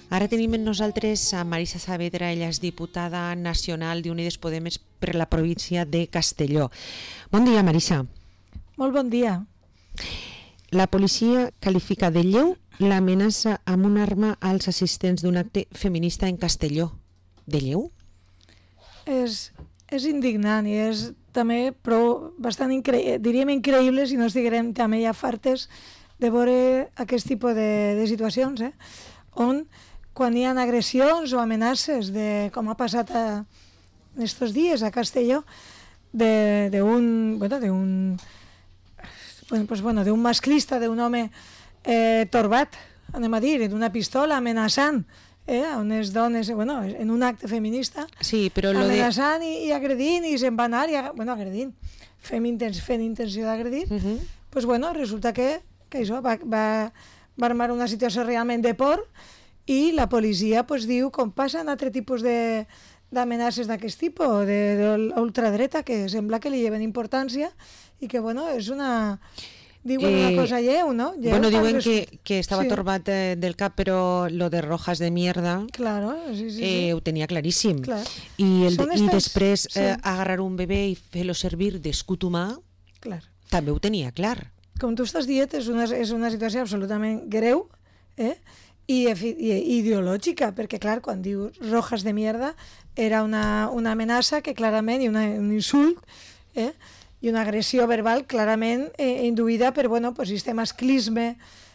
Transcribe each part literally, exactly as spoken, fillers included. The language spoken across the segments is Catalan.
Ara tenim amb nosaltres a Marisa Saavedra, ella és diputada nacional d'Unides Podem per la província de Castelló. Bon dia, Marisa. Molt bon dia. La policia qualifica de lleu l'amenaça amb una arma als assistents d'un acte feminista en Castelló. De lleu? És, és indignant i és també prou bastant increïble, diríem increïble si no estiguem també ja fartes de veure aquest tipus de, de situacions, eh? On quan hi ha agressions o amenaces, de, com ha passat a, estos dies a Castelló, d'un bueno, d'un bueno, pues, bueno, d'un masclista, d'un home eh, torbat, anem a dir, d'una pistola amenaçant eh, a unes dones, bueno, en un acte feminista, sí, però lo amenaçant de... i, i agredint, i se'n va anar, i, bueno, agredint, fent, intens, fent intenció d'agredir, uh -huh. pues bueno, resulta que, que això va, va, va armar una situació realment de por, i la policia pues, diu, com passa en altre tipus de d'amenaces d'aquest tipus, d'ultradreta, que sembla que li lleven importància i que, bueno, és una... Diuen eh, una cosa lleu, no? Lleu, bueno, diuen que, que estava sí. torbat eh, del cap, però lo de rojas de mierda claro, sí, sí, sí. Eh, ho tenia claríssim. Clar. I, el, estes... i després sí. eh, agarrar un bebè i fer-lo servir d'escut humà, clar. també ho tenia clar. Com tu estàs dient, és una, és una situació absolutament greu, eh? I, i ideològica, perquè clar, quan diu rojas de mierda era una, una amenaça que clarament, i una, un insult eh? i una agressió verbal clarament eh, induïda per bueno, pues, este masclisme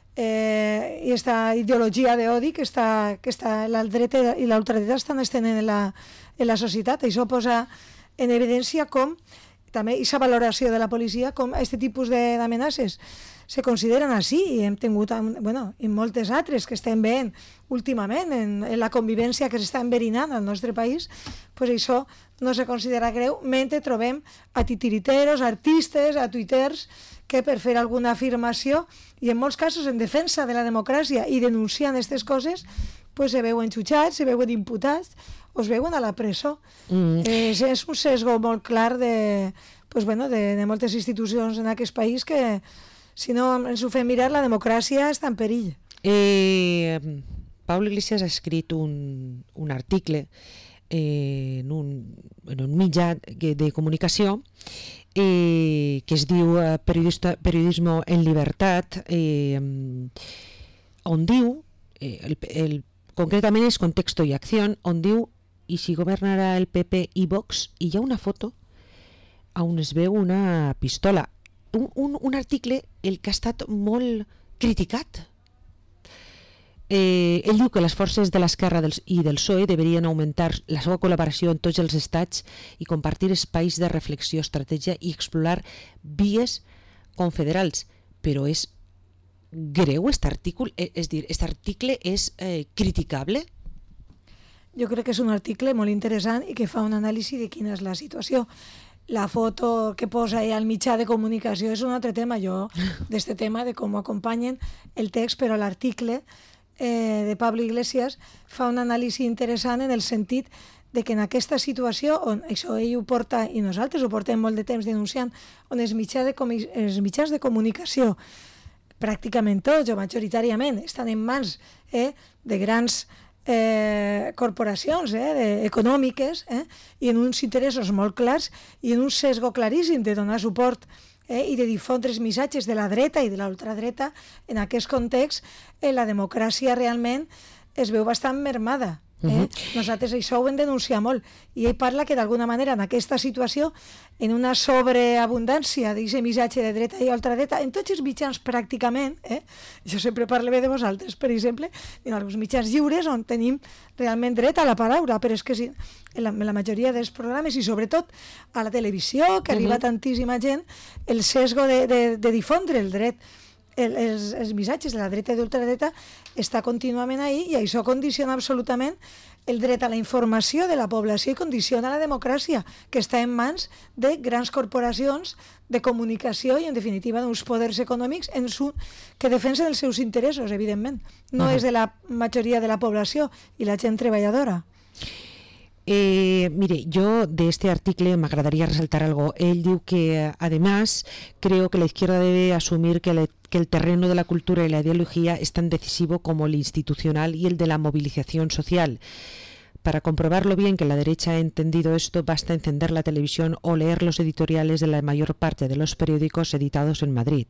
eh, i aquesta ideologia d'odi que, està, que està, la dreta i l'ultradreta estan estenent en la, en la societat. Això posa en evidència com també aquesta valoració de la policia com aquest tipus d'amenaces se consideren així, i hem tingut bueno, i moltes altres que estem veient últimament en, en la convivència que s'està enverinant al nostre país, pues això no se considera greu, mentre trobem a titiriteros, artistes, a tuiters que per fer alguna afirmació i en molts casos en defensa de la democràcia i denunciant aquestes coses pues se veuen jutjats, se veuen imputats o es veuen a la presó. Mm. Eh, és un sesgo molt clar de, pues bueno, de, de moltes institucions en aquest país que si no ens ho fem mirar, la democràcia està en perill. Eh, Pablo Iglesias ha escrit un, un article eh, en, un, en un mitjà de comunicació eh, que es diu eh, Periodismo en Libertat, eh, on diu, eh, el, el, concretament és Contexto i Acció, on diu i si governarà el P P i Vox, i hi ha una foto on es veu una pistola. Un, un, un article el que ha estat molt criticat. Eh, ell diu que les forces de l'esquerra i del P S O E deberien augmentar la seva col·laboració en tots els estats i compartir espais de reflexió, estratègia i explorar vies confederals. Però és greu aquest article? És dir, aquest article és eh, criticable? Jo crec que és un article molt interessant i que fa un anàlisi de quina és la situació. La foto que posa ahí al mitjà de comunicació és un altre tema, jo, d'este tema, de com acompanyen el text, però l'article eh, de Pablo Iglesias fa un anàlisi interessant en el sentit de que en aquesta situació, on això ell ho porta, i nosaltres ho portem molt de temps denunciant, on els mitjans de, els mitjans de comunicació, pràcticament tots o majoritàriament, estan en mans eh, de grans Eh, corporacions eh, de, econòmiques eh, i en uns interessos molt clars i en un sesgo claríssim de donar suport eh, i de difondre els missatges de la dreta i de l'ultradreta. En aquest context eh, la democràcia realment es veu bastant mermada. Eh? Uh-huh. Nosaltres això ho hem denunciat molt i ell parla que d'alguna manera en aquesta situació, en una sobreabundància d'aquest missatge de dreta i ultradreta en tots els mitjans pràcticament, eh? Jo sempre parlo bé de vosaltres, per exemple, en alguns mitjans lliures on tenim realment dret a la paraula, però és que si, en, la, en la majoria dels programes i sobretot a la televisió, que uh-huh. arriba tantíssima gent, el sesgo de, de, de difondre el dret El, els, els missatges de la dreta i de l'ultradreta està contínuament ahí i això condiciona absolutament el dret a la informació de la població i condiciona la democràcia, que està en mans de grans corporacions de comunicació i en definitiva d'uns poders econòmics en su, que defensen els seus interessos, evidentment. No uh-huh. és de la majoria de la població i la gent treballadora. Eh, mire, yo de este artículo me agradaría resaltar algo. Él dice que, además, creo que la izquierda debe asumir que, le, que el terreno de la cultura y la ideología es tan decisivo como el institucional y el de la movilización social. Para comprobarlo bien que la derecha ha entendido esto, basta encender la televisión o leer los editoriales de la mayor parte de los periódicos editados en Madrid.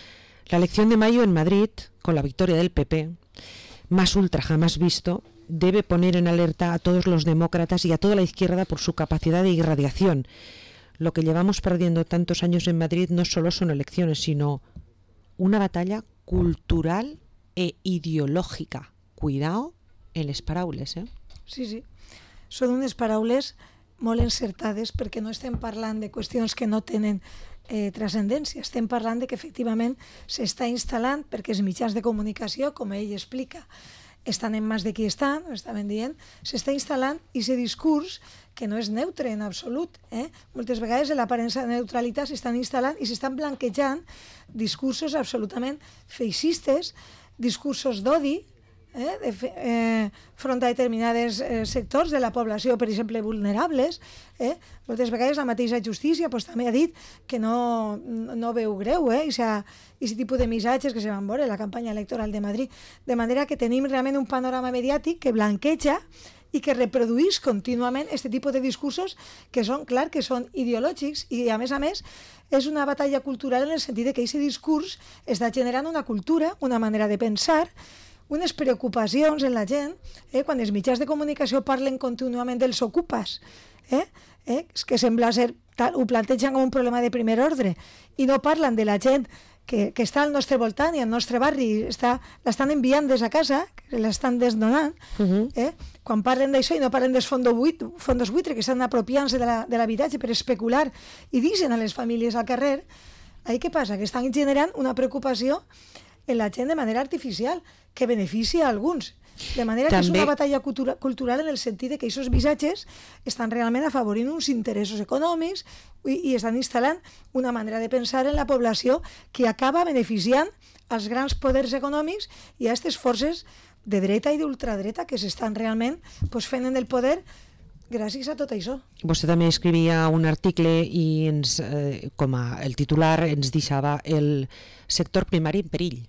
La elección de mayo en Madrid, con la victoria del P P, más ultra jamás visto, debe poner en alerta a todos los demócratas y a toda la izquierda por su capacidad de irradiación. Lo que llevamos perdiendo tantos años en Madrid no solo son elecciones, sino una batalla cultural e ideològica. Cuidao en les paraules, eh? Sí, sí. Són unes paraules molt encertades perquè no estem parlant de qüestions que no tenen eh, transcendència. Estem parlant de que efectivament s'està instal·lant perquè els mitjans de comunicació, com ell explica, estan en mans de qui estan, ho estaven dient, s'està instal·lant aquest discurs que no és neutre en absolut. Eh? Moltes vegades en l'aparença de neutralitat s'estan instal·lant i s'estan blanquejant discursos absolutament feixistes, discursos d'odi, eh? De fe, eh, front a determinats eh, sectors de la població, per exemple, vulnerables. Eh? Moltes vegades la mateixa justícia pues, també ha dit que no, no veu greu eh? aquest tipus de missatges que se van veure en la campanya electoral de Madrid. De manera que tenim realment un panorama mediàtic que blanqueja i que reproduís contínuament aquest tipus de discursos que són, clar, que són ideològics i, a més a més, és una batalla cultural en el sentit que aquest discurs està generant una cultura, una manera de pensar, unes preocupacions en la gent, eh? Quan els mitjans de comunicació parlen contínuament dels ocupes, eh? Eh? Que sembla ser, tal, ho plantegen com un problema de primer ordre, i no parlen de la gent que, que està al nostre voltant i al nostre barri, està, l'estan enviant des a casa, que l'estan desnonant, uh-huh. eh? Quan parlen d'això i no parlen dels fondos buitres, fondos buitres que estan apropiant-se de l'habitatge per especular i deixen a les famílies al carrer, ahí què passa? Que estan generant una preocupació en la gent de manera artificial, que beneficia a alguns. De manera També... que és una batalla cultura, cultural en el sentit que aquests missatges estan realment afavorint uns interessos econòmics i, i estan instal·lant una manera de pensar en la població que acaba beneficiant als grans poders econòmics i a aquestes forces de dreta i d'ultradreta que s'estan realment pues, fent en el poder gràcies a tot això. Vostè també escrivia un article i ens, eh, com a el titular ens deixava el sector primari en perill.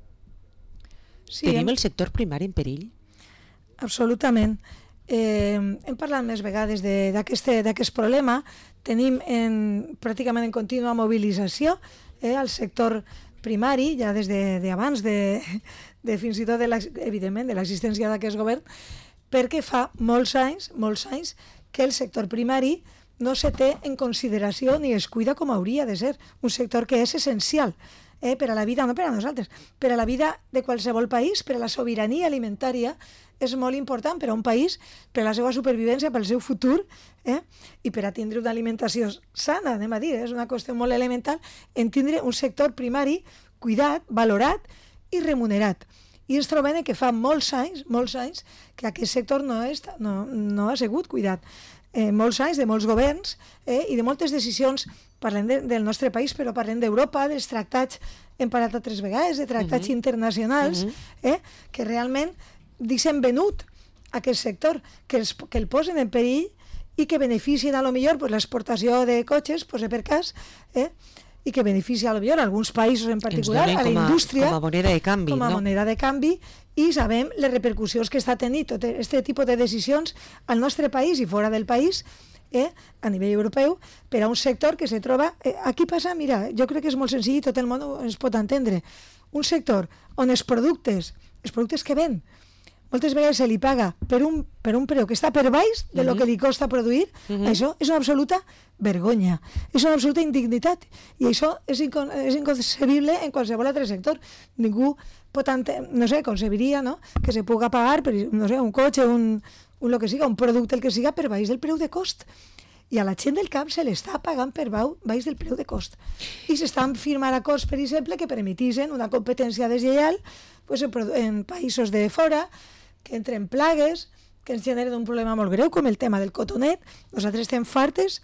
Sí, Tenim el sector primari en perill? Absolutament. Eh, hem parlat més vegades d'aquest problema. Tenim en, pràcticament en contínua mobilització eh, el sector primari, ja des d'abans, de, de, de, fins i tot, de evidentment, de l'existència d'aquest govern, perquè fa molts anys, molts anys que el sector primari no se té en consideració ni es cuida com hauria de ser. Un sector que és essencial eh, per a la vida, no per a nosaltres, per a la vida de qualsevol país, per a la sobirania alimentària, és molt important per a un país, per a la seva supervivència, pel seu futur, eh? I per a tindre una alimentació sana, anem a dir, és una qüestió molt elemental, en tindre un sector primari cuidat, valorat i remunerat. I ens trobem que fa molts anys, molts anys, que aquest sector no, és, no, no ha sigut cuidat. Eh, molts anys de molts governs eh, i de moltes decisions, parlem de, del nostre país, però parlem d'Europa, dels tractats, hem parlat altres vegades, de tractats uh-huh. internacionals, uh-huh. eh, que realment deixen venut aquest sector, que, els, que el posen en perill i que beneficien a lo millor pues, l'exportació de cotxes, pues, per cas, eh, i que beneficia a lo millor a alguns països en particular, a la indústria, com a moneda de canvi, com a no? moneda de canvi, i sabem les repercussions que està tenint tot aquest tipus de decisions al nostre país i fora del país, eh, a nivell europeu, per a un sector que se troba... Eh, aquí passa, mira, jo crec que és molt senzill i tot el món es pot entendre. Un sector on els productes, els productes que ven, moltes vegades se li paga per un, per un preu que està per baix de lo que li costa produir, uh-huh. això és una absoluta vergonya, és una absoluta indignitat, i això és, incon és inconcebible en qualsevol altre sector. Ningú pot, no sé, concebiria, no?, que se puga pagar per, no sé, un cotxe, un, un lo que siga, un producte, el que siga, per baix del preu de cost. I a la gent del camp se l'està pagant per baix del preu de cost. I s'estan firmant acords, per exemple, que permetissin una competència deslleial pues, en, en països de fora, que entren plagues, que ens generen un problema molt greu, com el tema del cotonet. Nosaltres estem fartes,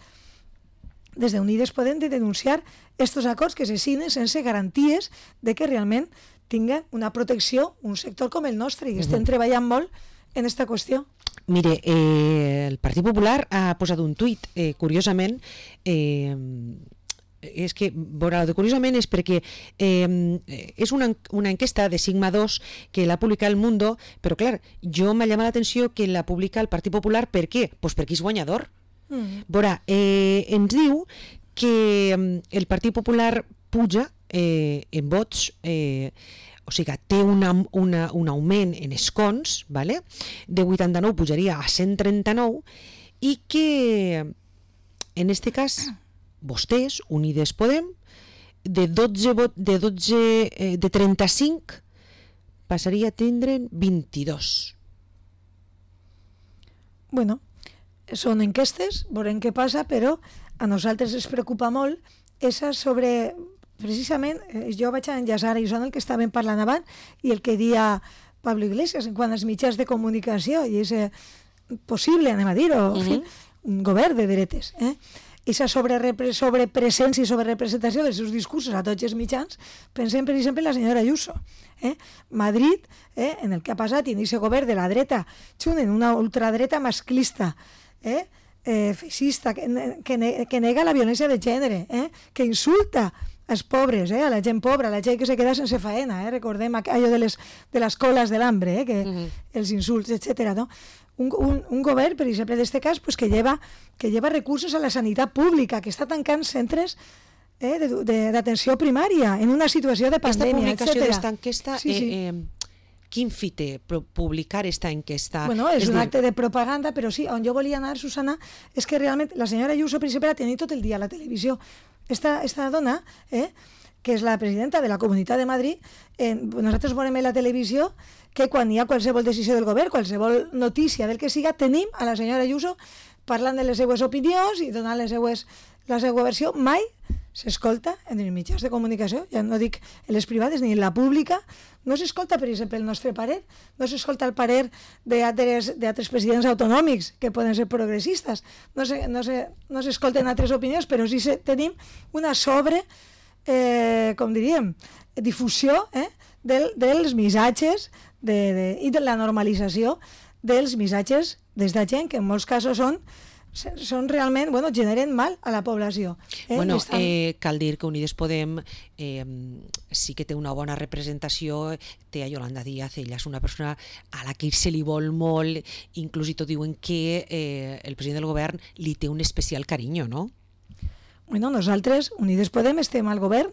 des d'Unides Podem, de denunciar aquests acords que se signen sense garanties de que realment tinguen una protecció un sector com el nostre, i estem treballant molt en esta qüestió? Mire, eh, el Partit Popular ha posat un tuit, eh, curiosament, eh, és que, veurà, de curiosament és perquè eh, és una, una enquesta de Sigma dos que l'ha publicat El Mundo, però clar, jo m'ha llamat l'atenció que la publica el Partit Popular. Per què? Pues perquè és guanyador. Mm. Veurà, eh, ens diu que el Partit Popular puja eh, en vots, eh, o sigui, té una, una, un augment en escons, ¿vale? De vuitanta-nou pujaria a cent trenta-nou, i que en este cas vostès, Unides Podem, de dotze, de, dotze eh, de trenta-cinc passaria a tindre'n vint-i-dos. Bueno, són enquestes, veurem què passa, però a nosaltres ens preocupa molt esa sobre... Precisament, jo vaig enllaçar i són el que estàvem parlant abans i el que deia Pablo Iglesias en quant als mitjans de comunicació, i és eh, possible, anem a dir, o, en fi, un govern de dretes, eh? Esa sobrepresència i sobrerepresentació dels seus discursos a tots els mitjans. Pensem, per exemple, en la senyora Ayuso. Eh? Madrid, eh, en el que ha passat, i en aquest govern de la dreta, xun, en una ultradreta masclista, eh? Eh, feixista, que, que, que nega la violència de gènere, eh? Que insulta als pobres, eh? A la gent pobra, a la gent que se queda sense faena, eh? Recordem allò de les, de les coles de l'hambre, eh? Que, uh-huh. Els insults, etcètera, no? Un, un, un govern, per exemple, en aquest cas, pues, que, lleva, que lleva recursos a la sanitat pública, que està tancant centres eh, d'atenció primària en una situació de pandèmia, etcètera. Aquesta publicació d'esta enquesta, sí, sí. Eh, eh, quin fi té publicar aquesta enquesta? Bueno, és, és un dir... acte de propaganda, però sí, on jo volia anar, Susana, és que realment la senyora Ayuso, per exemple, la tenia tot el dia a la televisió. Esta, esta dona, eh, que és la presidenta de la Comunitat de Madrid, eh, nosaltres veurem a la televisió que quan hi ha qualsevol decisió del govern, qualsevol notícia del que siga, tenim a la senyora Ayuso parlant de les seues opinions i donant les seues, la seva versió. Mai s'escolta en els mitjans de comunicació, ja no dic en les privades ni en la pública, no s'escolta, per exemple, el nostre parer, no s'escolta el parer d'altres presidents autonòmics que poden ser progressistes, no s'escolten no se, no se altres opinions, però sí se, tenim una sobre, eh, com diríem, difusió eh, del, dels missatges de, de, i de la normalització dels missatges des de gent que en molts casos són són realment, bueno, generen mal a la població. Eh? Bueno, estan... eh, cal dir que Unides Podem eh, sí que té una bona representació, té a Yolanda Díaz, ella és una persona a la que se li vol molt, inclús i tot diuen que eh, el president del govern li té un especial carinyo, no? Bueno, nosaltres, Unides Podem, estem al govern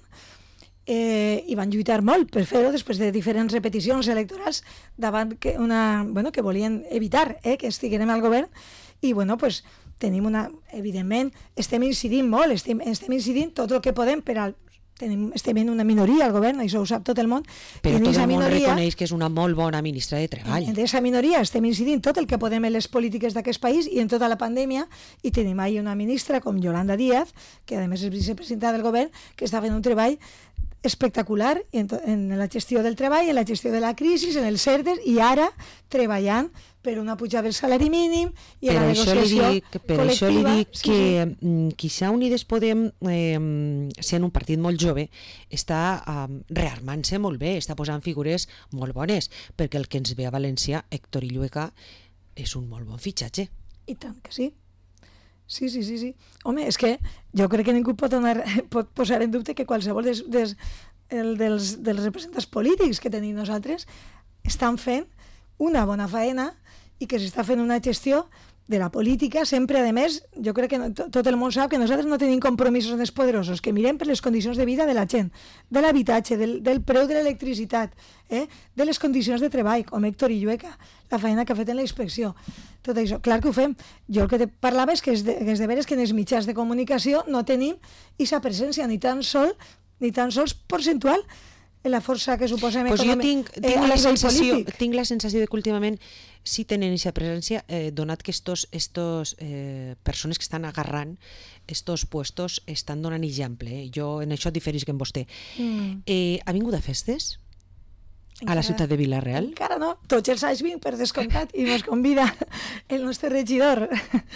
eh, i van lluitar molt per fer-ho després de diferents repeticions electorals davant que, una, bueno, que volien evitar eh, que estiguérem al govern i, bueno, pues, tenim una, evidentment, estem incidint molt, estem, estem incidint tot el que podem per al, tenim, estem en una minoria al govern, això ho sap tot el món. Però tot el món minoria, reconeix que és una molt bona ministra de Treball. En aquesta minoria estem incidint tot el que podem en les polítiques d'aquest país i en tota la pandèmia, i tenim ahí una ministra com Yolanda Díaz, que a més és vicepresidenta del govern, que està fent un treball espectacular en, en la gestió del treball, en la gestió de la crisi, en els CERTES, i ara treballant per una pujada del salari mínim i en la negociació dic, per col·lectiva. Per això li dic sí, que sí. quizá Unides Podem, eh, sent un partit molt jove, està eh, rearmant-se molt bé, està posant figures molt bones, perquè el que ens ve a València, Héctor Illueca, és un molt bon fitxatge. I tant que sí. Sí, sí, sí, sí. Home, és que jo crec que ningú pot, donar, pot posar en dubte que qualsevol des, des, el, dels, dels representants polítics que tenim nosaltres estan fent una bona faena i que s'està fent una gestió de la política, sempre, a més, jo crec que no, tot el món sap que nosaltres no tenim compromisos més poderosos, que mirem per les condicions de vida de la gent, de l'habitatge, del, del preu de l'electricitat, eh? De les condicions de treball, com Héctor Illueca, la feina que ha fet en la inspecció. Tot això, clar que ho fem. Jo el que te parlava és que és de, que és de veres que en els mitjans de comunicació no tenim aquesta presència ni tan sol, ni tan sols percentual en la força que suposem pues econòmic, jo tinc, tinc, eh, la sensació, tinc la sensació de que últimament sí tenen aquesta presència, eh, donat que estos, estos eh, persones que estan agarrant estos puestos estan donant exemple. Eh? Jo en això diferisc amb vostè. Mm. Eh, ha vingut a festes? Encara, a la ciutat de Vila-real? Encara no, tots els anys vinc per descomptat i ens convida el nostre regidor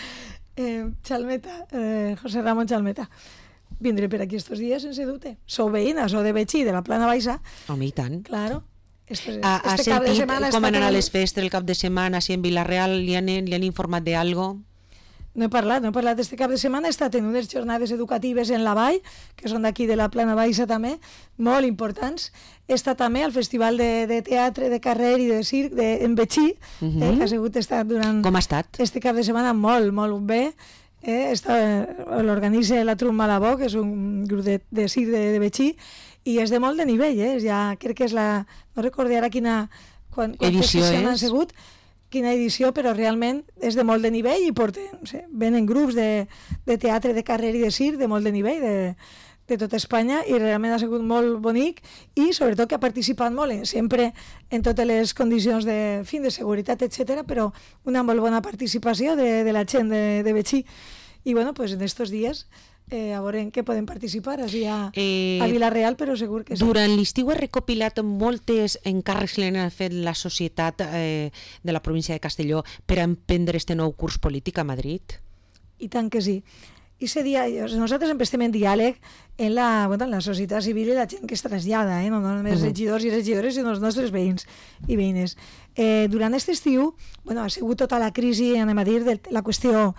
eh, Chalmeta, eh, José Ramon Chalmeta. Vindré per aquí estos dies sense dubte. Sou veïna, sou de Betxí, de la Plana Baixa. Home, i tant. Claro. Este, ha, ha este cap de sentit setmana com han anat tenint... les festes el cap de setmana, si en Vila-real li han, li han informat d'algo? No he parlat, no he parlat d'este cap de setmana, he estat en unes jornades educatives en la Vall, que són d'aquí de la Plana Baixa també, molt importants. He estat també al Festival de, de Teatre, de Carrer i de Circ de, en Betxí, uh -huh. eh, que ha sigut estat durant... Com ha estat? Este cap de setmana molt, molt bé. Eh, L'organitza la Trump Malabó, que és un grup de, de circ de, de Betxí, i és de molt de nivell, eh? Ja crec que és la... No recordo ara quina... Quan, edició és? Han sigut, quina edició, però realment és de molt de nivell i porten, no sé, venen grups de, de teatre, de carrer i de circ de molt de nivell de, de tota Espanya i realment ha sigut molt bonic i sobretot que ha participat molt, eh, sempre en totes les condicions de, fin, de seguretat, etcètera, però una molt bona participació de, de la gent de, de Betxí. I bueno, pues en estos dies eh, a veure en què podem participar així a, eh, a Vila-real, però segur que sí. Durant l'estiu ha recopilat moltes encàrrecs que l'han fet la societat eh, de la província de Castelló per a emprendre este nou curs polític a Madrid? I tant que sí. I se dia, nosaltres sempre estem en diàleg en la, bueno, en la societat civil i la gent que es trasllada, eh? No només uh -huh. regidors i regidores, sinó els nostres veïns i veïnes. Eh, durant aquest estiu, bueno, ha sigut tota la crisi, anem a dir, de la qüestió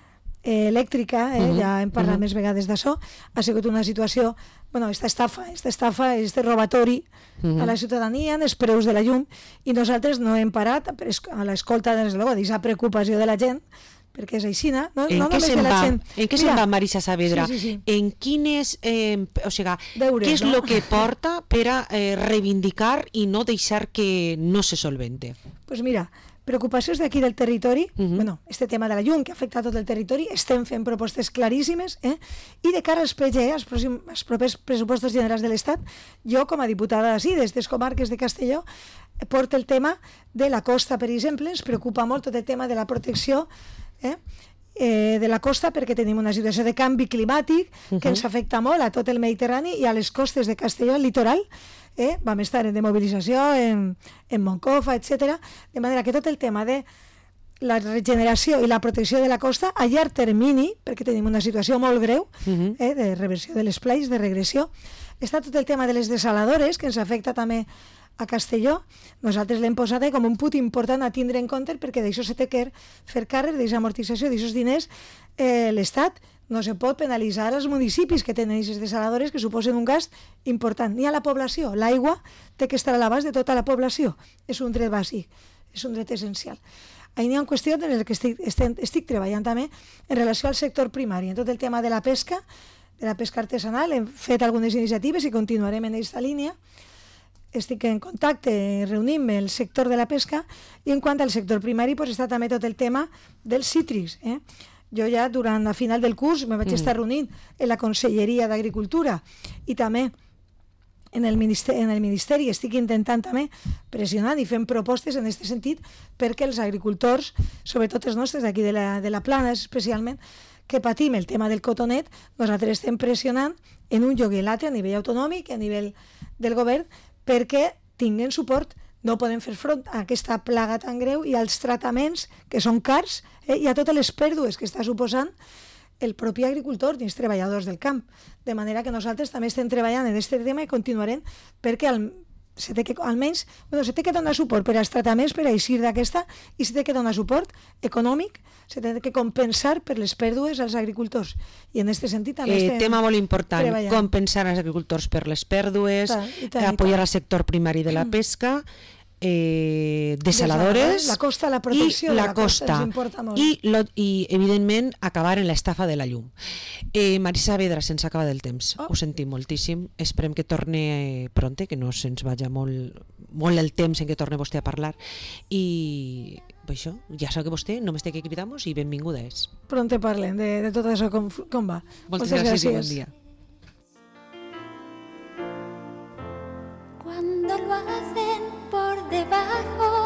Eh, elèctrica, eh, uh -huh. ja hem parlat uh -huh. més vegades d'això, ha sigut una situació, bueno, esta estafa, esta estafa, este robatori uh -huh. a la ciutadania, en els preus de la llum, i nosaltres no hem parat a l'escolta, des de la preocupació de la gent, perquè és aixina, no, en no què només se'n de la va, gent. En què se'n va Marisa Saavedra? Sí, sí, sí. En quines, eh, o sigui, Deures, què és no? el que porta per a eh, reivindicar i no deixar que no se solvente? Pues mira, preocupacions d'aquí del territori, uh -huh. bueno, este tema de la llum que afecta a tot el territori, estem fent propostes claríssimes, eh? I de cara als P G, als, pròxim, als propers pressupostos generals de l'Estat, jo com a diputada d'ací, des les comarques de Castelló, porto el tema de la costa, per exemple, ens preocupa molt tot el tema de la protecció eh? Eh, de la costa, perquè tenim una situació de canvi climàtic uh -huh. que ens afecta molt a tot el Mediterrani i a les costes de Castelló, al litoral. Eh? Vam estar en demobilització en, en Moncofa, etcètera. De manera que tot el tema de la regeneració i la protecció de la costa a llarg termini, perquè tenim una situació molt greu uh-huh. eh? de reversió de les plaies, de regressió, està tot el tema de les desaladores, que ens afecta també a Castelló. Nosaltres l'hem posat eh, com un punt important a tindre en compte, perquè d'això se té que fer càrrec, d'aquesta amortització, d'aixòs diners, eh, l'Estat no se pot penalitzar els municipis que tenen aquestes desaladores que suposen un gast important, ni a la població. L'aigua té que estar a l'abast de tota la població. És un dret bàsic, és un dret essencial. Ahí n'hi ha qüestions en les que estic, estic, estic treballant també en relació al sector primari, en tot el tema de la pesca, de la pesca artesanal. Hem fet algunes iniciatives i continuarem en aquesta línia. Estic en contacte, reunim-me el sector de la pesca, i en quant al sector primari pues, està també tot el tema dels cítrics, eh? Jo ja durant la final del curs me vaig mm. estar reunint en la Conselleria d'Agricultura i també en el, ministeri, en el Ministeri estic intentant també pressionar i fent propostes en aquest sentit perquè els agricultors, sobretot els nostres d'aquí de la, de la Plana especialment, que patim el tema del cotonet, nosaltres estem pressionant en un lloc i l'altre a nivell autonòmic, a nivell del govern, perquè tinguen suport. No podem fer front a aquesta plaga tan greu i als tractaments que són cars eh, i a totes les pèrdues que està suposant el propi agricultor i els treballadors del camp. De manera que nosaltres també estem treballant en aquest tema i continuarem perquè al, se té que, almenys bueno, se té que donar suport per als tractaments per a eixir d'aquesta i se té que donar suport econòmic, se té que compensar per les pèrdues als agricultors. I en aquest sentit també eh, estem tema molt important, treballant. Compensar als agricultors per les pèrdues, tant, i tant, apoyar i tant. al sector primari de la pesca, eh, desaladores, la costa, la protecció i la, la costa, costa ens importa molt. I, lo, i evidentment acabar en l'estafa de la llum. eh, Marisa Saavedra, se'ns acaba del temps, oh. ho sentim moltíssim, esperem que torne pronte, que no se'ns vagi molt, molt el temps en què torne vostè a parlar, i això, ja sap que vostè només té que cridar-nos i benvinguda és. Pronte parlem de, de tot això com, com va. Moltes, Moltes gràcies, gràcies i bon dia. Cuando lo hacen por debajo